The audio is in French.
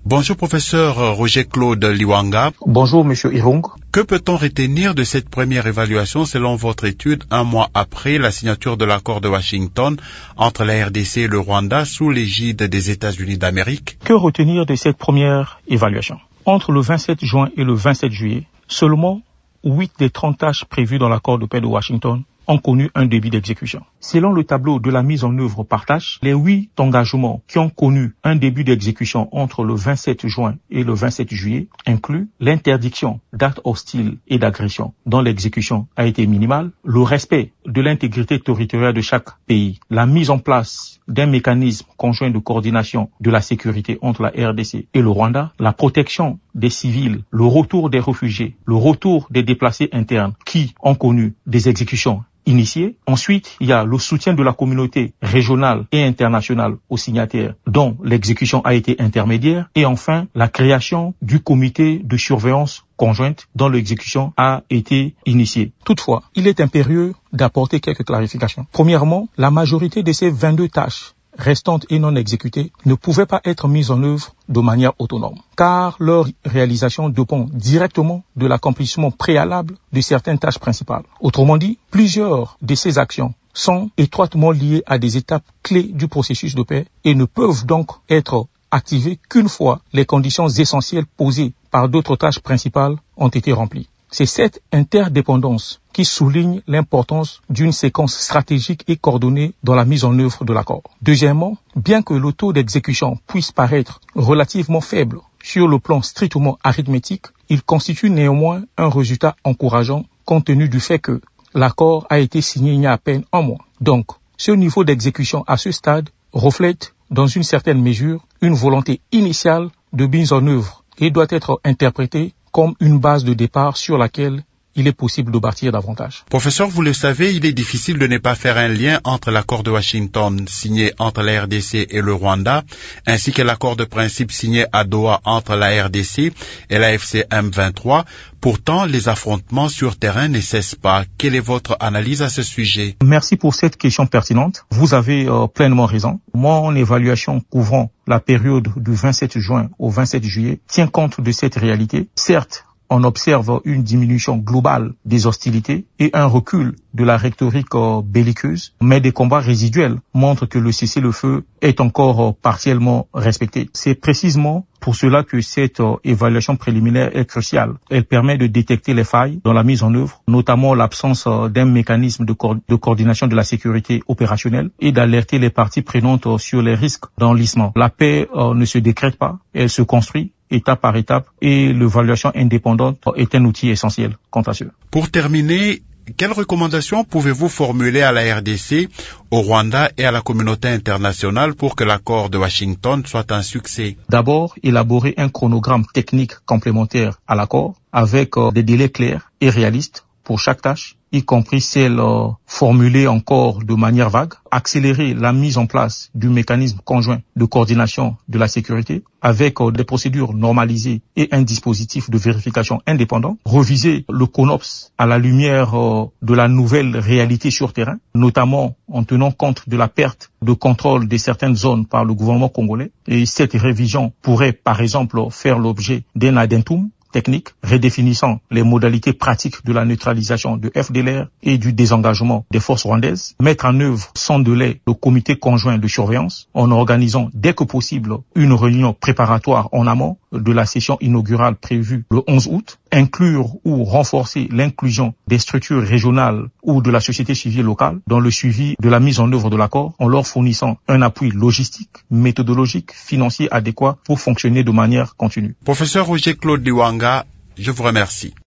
Bonjour professeur Roger-Claude Liwanga. Bonjour monsieur Irung. Que peut-on retenir de cette première évaluation selon votre étude, un mois après la signature de l'accord de Washington entre la RDC et le Rwanda sous l'égide des États-Unis d'Amérique? Que retenir de cette première évaluation? Entre le 27 juin et le 27 juillet, seulement 8 des 30 tâches prévues dans l'accord de paix de Washington ont connu un début d'exécution. Selon le tableau de la mise en œuvre par tâche, les 8 engagements qui ont connu un début d'exécution entre le 27 juin et le 27 juillet incluent l'interdiction d'actes hostiles et d'agression dont l'exécution a été minimale, le respect de l'intégrité territoriale de chaque pays, la mise en place d'un mécanisme conjoint de coordination de la sécurité entre la RDC et le Rwanda, la protection des civils, le retour des réfugiés, le retour des déplacés internes qui ont connu des exécutions initiées. Ensuite, il y a le soutien de la communauté régionale et internationale aux signataires dont l'exécution a été intermédiaire. Et enfin, la création du comité de surveillance conjointe dont l'exécution a été initiée. Toutefois, il est impérieux d'apporter quelques clarifications. Premièrement, la majorité de ces 22 tâches restantes et non exécutées ne pouvaient pas être mises en œuvre de manière autonome, car leur réalisation dépend directement de l'accomplissement préalable de certaines tâches principales. Autrement dit, plusieurs de ces actions sont étroitement liées à des étapes clés du processus de paix et ne peuvent donc être activées qu'une fois les conditions essentielles posées par d'autres tâches principales ont été remplies. C'est cette interdépendance qui souligne l'importance d'une séquence stratégique et coordonnée dans la mise en œuvre de l'accord. Deuxièmement, bien que le taux d'exécution puisse paraître relativement faible sur le plan strictement arithmétique, il constitue néanmoins un résultat encourageant compte tenu du fait que l'accord a été signé il y a à peine un mois. Donc, ce niveau d'exécution à ce stade reflète dans une certaine mesure une volonté initiale de mise en œuvre et doit être interprété comme une base de départ sur laquelle il est possible de bâtir davantage. Professeur, vous le savez, il est difficile de ne pas faire un lien entre l'accord de Washington signé entre la RDC et le Rwanda, ainsi que l'accord de principe signé à Doha entre la RDC et la FCM23. Pourtant, les affrontements sur terrain ne cessent pas. Quelle est votre analyse à ce sujet? Merci pour cette question pertinente. Vous avez pleinement raison. Mon évaluation couvrant la période du 27 juin au 27 juillet tient compte de cette réalité. Certes, on observe une diminution globale des hostilités et un recul de la rhétorique belliqueuse, mais des combats résiduels montrent que le cessez-le-feu est encore partiellement respecté. C'est précisément pour cela que cette évaluation préliminaire est cruciale. Elle permet de détecter les failles dans la mise en œuvre, notamment l'absence d'un mécanisme de coordination de la sécurité opérationnelle et d'alerter les parties prenantes sur les risques d'enlisement. La paix ne se décrète pas, elle se construit étape par étape et l'évaluation indépendante est un outil essentiel quant à cela. Pour terminer, quelles recommandations pouvez-vous formuler à la RDC, au Rwanda et à la communauté internationale pour que l'accord de Washington soit un succès? D'abord, élaborer un chronogramme technique complémentaire à l'accord avec des délais clairs et réalistes pour chaque tâche, y compris celles formulées encore de manière vague, accélérer la mise en place du mécanisme conjoint de coordination de la sécurité avec des procédures normalisées et un dispositif de vérification indépendant, reviser le CONOPS à la lumière de la nouvelle réalité sur terrain, notamment en tenant compte de la perte de contrôle de certaines zones par le gouvernement congolais. Et cette révision pourrait, par exemple, faire l'objet d'un addendum technique, redéfinissant les modalités pratiques de la neutralisation de FDLR et du désengagement des forces rwandaises, mettre en œuvre sans délai le comité conjoint de surveillance en organisant dès que possible une réunion préparatoire en amont de la session inaugurale prévue le 11 août, inclure ou renforcer l'inclusion des structures régionales ou de la société civile locale dans le suivi de la mise en œuvre de l'accord en leur fournissant un appui logistique, méthodologique, financier adéquat pour fonctionner de manière continue. Professeur Roger-Claude Liwanga, je vous remercie.